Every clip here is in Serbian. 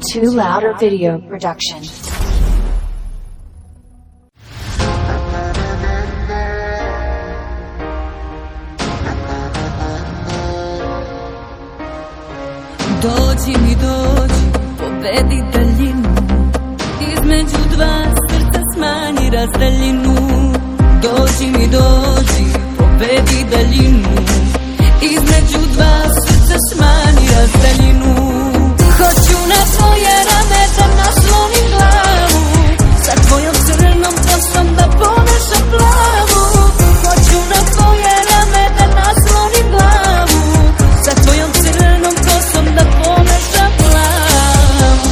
Too Louder Video Production. Dođi mi dođi, pobedi daljinu, između dva srca smanji razdaljinu. Dođi mi dođi, pobedi daljinu, između dva srca smanji razdaljinu. Hoću na tvoje rame da naslonim glavu, sa tvojom crnom kosom da pomešam plavu. Hoću na tvoje rame da naslonim glavu, sa tvojom crnom kosom da pomešam plavu.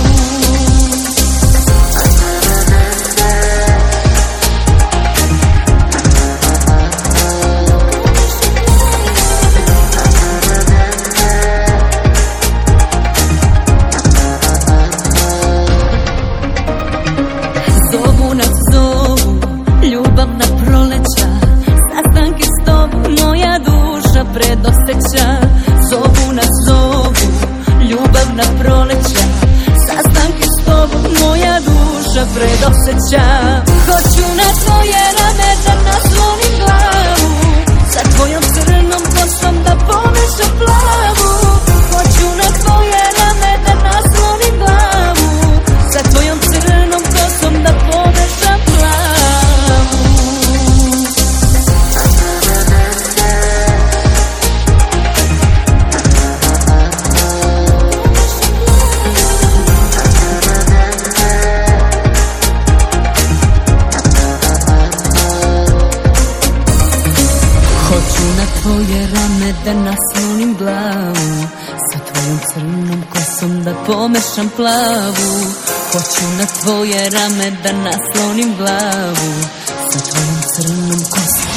Zovu nas zovu, ljubavna proleća, sastanke s tobom moja duša predoseća. Zovu nas zovu, ljubavna proleća, sastanke s tobom moja duša predoseća. Hoću na tvoje rame da naslonim glavu, sa tvojom crnom kosom da pomešam plavu. Hoću na tvoje rame da naslonim glavu, sa tvojom crnom kosom da pomešam plavu. Hoću na tvoje rame da naslonim glavu, sa tvojom crnom kosom da pomešam plavu. Hoću na tvoje rame da naslonim glavu, sa tvojom crnom kosom